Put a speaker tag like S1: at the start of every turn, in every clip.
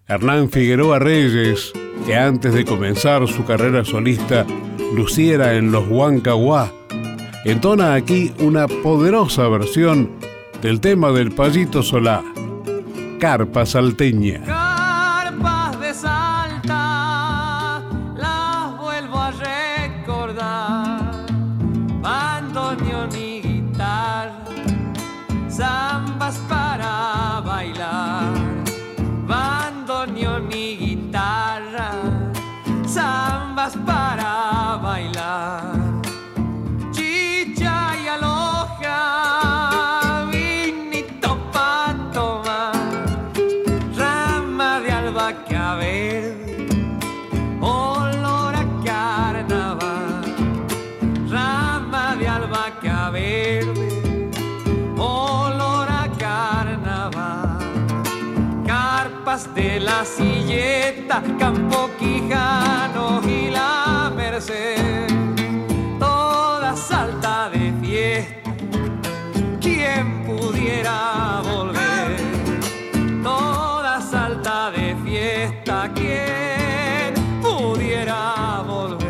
S1: Hernán Figueroa Reyes, que antes de comenzar su carrera solista luciera en los Huancahuá, entona aquí una poderosa versión del tema del Payito Solá, Carpa Salteña.
S2: Carpas de Salta, las vuelvo a recordar, bandoneón y guitarra, zambas para bailar, bandoneón y guitarra, zambas para bailar, chicha y aloja, vinito pa' tomar, rama de albahaca verde, olor a carnaval, rama de albahaca verde, olor a carnaval, carpas de la Silleta, Campo Quijano y la Merced, toda Salta de fiesta, quien pudiera volver, toda Salta de fiesta, quien pudiera volver.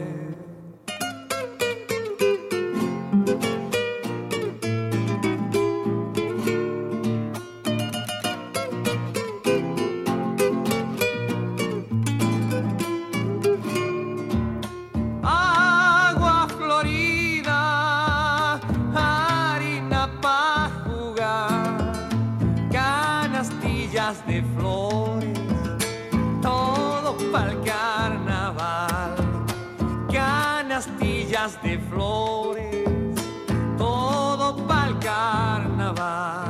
S2: Agua florida, harina pa' jugar, canastillas de flores, todo pa'l carnaval, canastillas de flores, todo pa'l carnaval.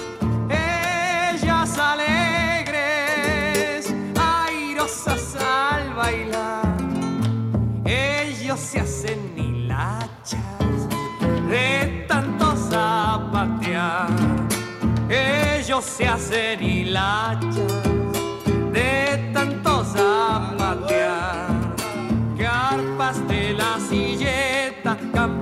S2: Ellas alegres, airosas al bailar, ellos se hacen hilachas de tanto zapatear, ellos se hacen hilachas de tanto zapatear, carpas de la Silleta,